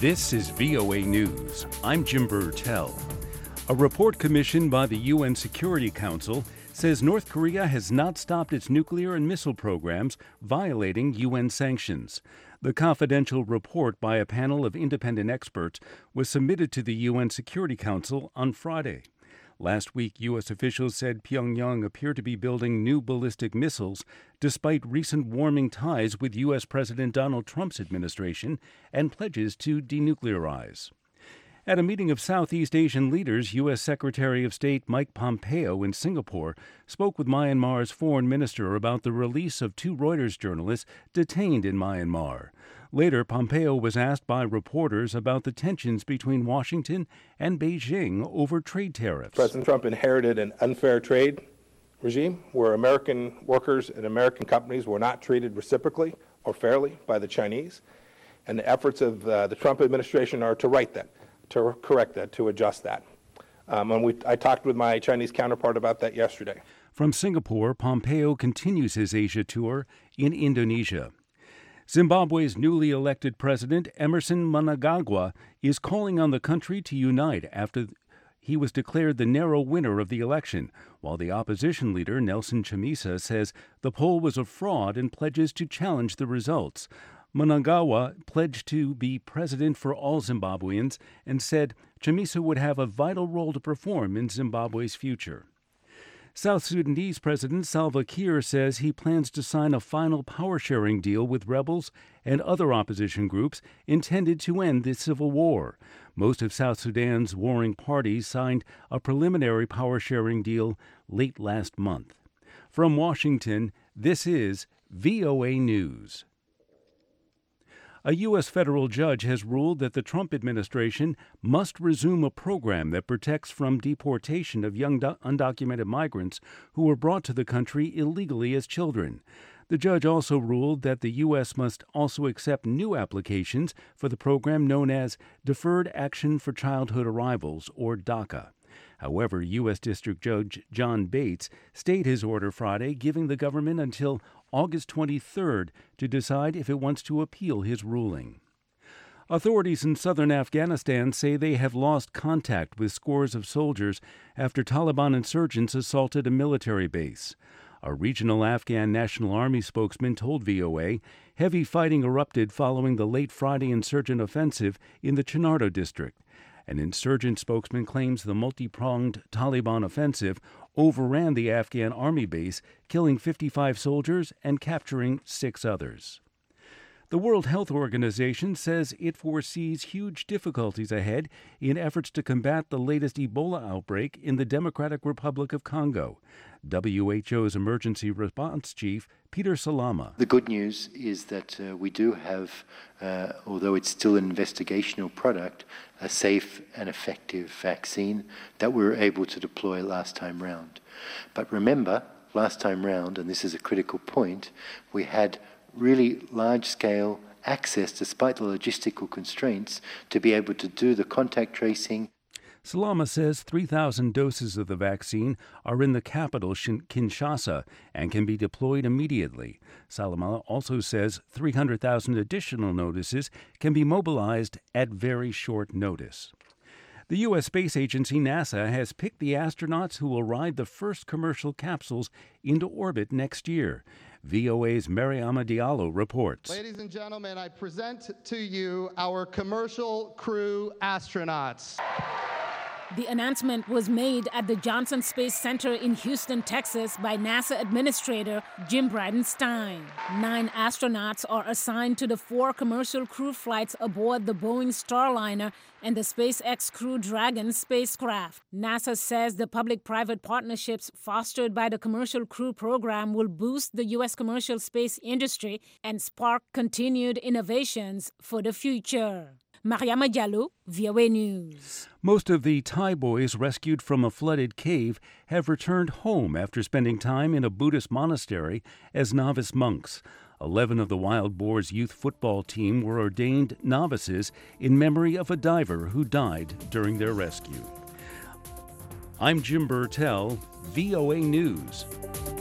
This is VOA News. I'm Jim Burtell. A report commissioned by the UN Security Council says North Korea has not stopped its nuclear and missile programs, violating UN sanctions. The confidential report by a panel of independent experts was submitted to the UN Security Council on Friday. Last week, U.S. officials said Pyongyang appeared to be building new ballistic missiles despite recent warming ties with U.S. President Donald Trump's administration and pledges to denuclearize. At a meeting of Southeast Asian leaders, U.S. Secretary of State Mike Pompeo in Singapore spoke with Myanmar's foreign minister about the release of two Reuters journalists detained in Myanmar. Later, Pompeo was asked by reporters about the tensions between Washington and Beijing over trade tariffs. President Trump inherited an unfair trade regime where American workers and American companies were not treated reciprocally or fairly by the Chinese. And the efforts of the Trump administration are to right that, to correct that, to adjust that. I talked with my Chinese counterpart about that yesterday. From Singapore, Pompeo continues his Asia tour in Indonesia. Zimbabwe's newly elected president, Emmerson Mnangagwa, is calling on the country to unite after he was declared the narrow winner of the election, while the opposition leader, Nelson Chamisa, says the poll was a fraud and pledges to challenge the results. Mnangagwa pledged to be president for all Zimbabweans and said Chamisa would have a vital role to perform in Zimbabwe's future. South Sudanese President Salva Kiir says he plans to sign a final power-sharing deal with rebels and other opposition groups intended to end the civil war. Most of South Sudan's warring parties signed a preliminary power-sharing deal late last month. From Washington, this is VOA News. A U.S. federal judge has ruled that the Trump administration must resume a program that protects from deportation of young undocumented migrants who were brought to the country illegally as children. The judge also ruled that the U.S. must also accept new applications for the program known as Deferred Action for Childhood Arrivals, or DACA. However, U.S. District Judge John Bates stayed his order Friday, giving the government until August 23rd to decide if it wants to appeal his ruling. Authorities in southern Afghanistan say they have lost contact with scores of soldiers after Taliban insurgents assaulted a military base. A regional Afghan National Army spokesman told VOA heavy fighting erupted following the late Friday insurgent offensive in the Chinardo district. An insurgent spokesman claims the multi-pronged Taliban offensive overran the Afghan army base, killing 55 soldiers and capturing 6 others. The World Health Organization says it foresees huge difficulties ahead in efforts to combat the latest Ebola outbreak in the Democratic Republic of Congo. WHO's emergency response chief, Peter Salama. The good news is that we do have, although it's still an investigational product, a safe and effective vaccine that we were able to deploy last time round. But remember, last time round, and this is a critical point, we had really large-scale access, despite the logistical constraints, to be able to do the contact tracing. Salama says 3,000 doses of the vaccine are in the capital, Kinshasa, and can be deployed immediately. Salama also says 300,000 additional notices can be mobilized at very short notice. The U.S. Space Agency, NASA, has picked the astronauts who will ride the first commercial capsules into orbit next year. VOA's Mariama Diallo reports. Ladies and gentlemen, I present to you our commercial crew astronauts. The announcement was made at the Johnson Space Center in Houston, Texas by NASA Administrator Jim Bridenstine. 9 astronauts are assigned to the 4 commercial crew flights aboard the Boeing Starliner and the SpaceX Crew Dragon spacecraft. NASA says the public-private partnerships fostered by the Commercial Crew Program will boost the U.S. commercial space industry and spark continued innovations for the future. Mariama Diallo, VOA News. Most of the Thai boys rescued from a flooded cave have returned home after spending time in a Buddhist monastery as novice monks. 11 of the Wild Boars youth football team were ordained novices in memory of a diver who died during their rescue. I'm Jim Burtell, VOA News.